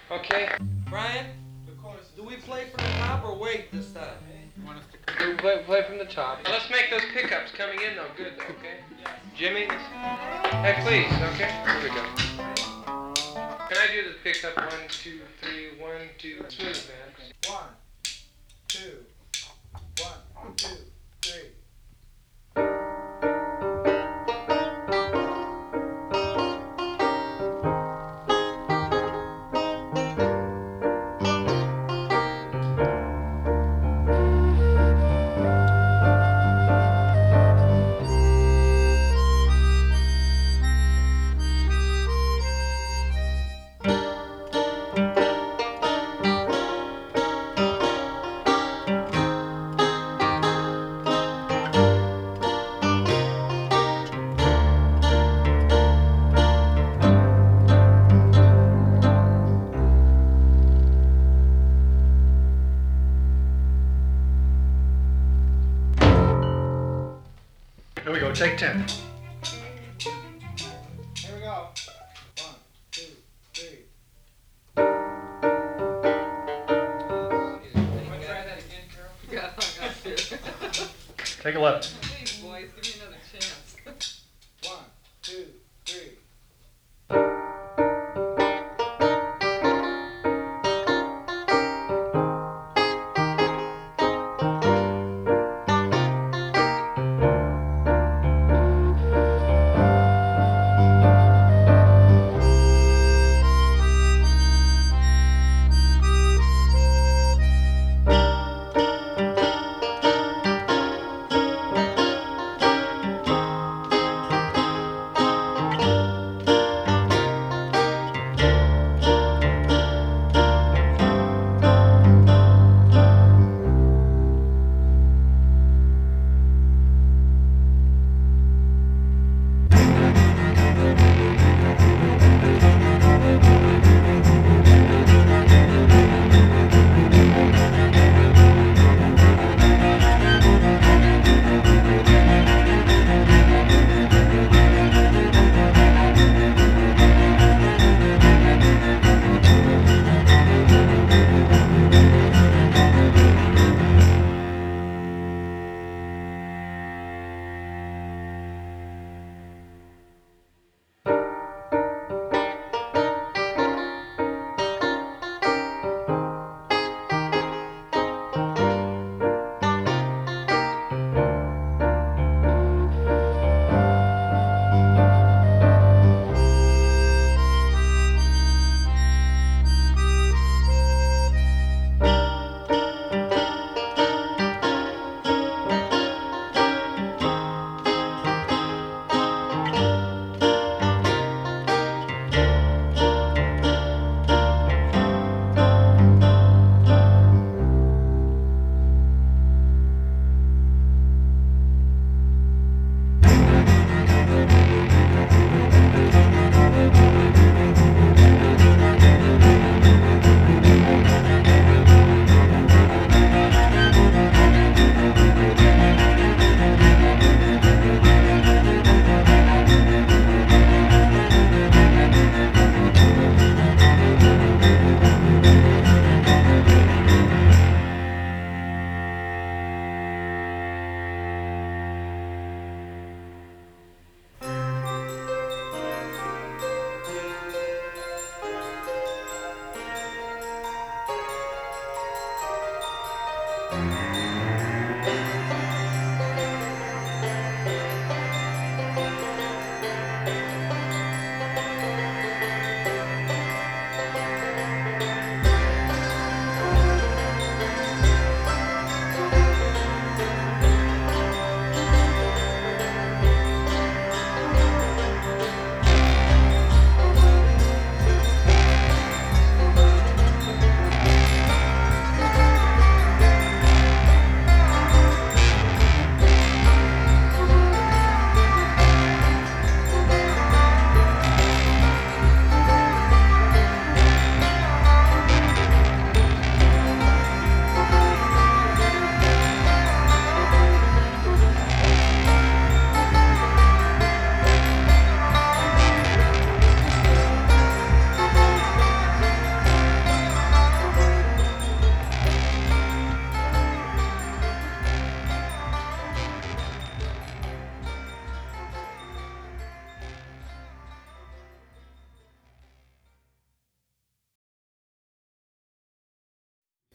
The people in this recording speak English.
Okay. Brian, do we play from the top or wait this time? You want us to We play from the top. Now let's make those pickups coming in though good though, okay? Jimmy, hey please, okay? Here we go. Can I do the pickup 1, 2, 3, 1, 2, smooth man? 1, 2, 1, 2, 3. Here we go, take 10. Here we go. 1, 2, 3. try that again, Carol? Take 11.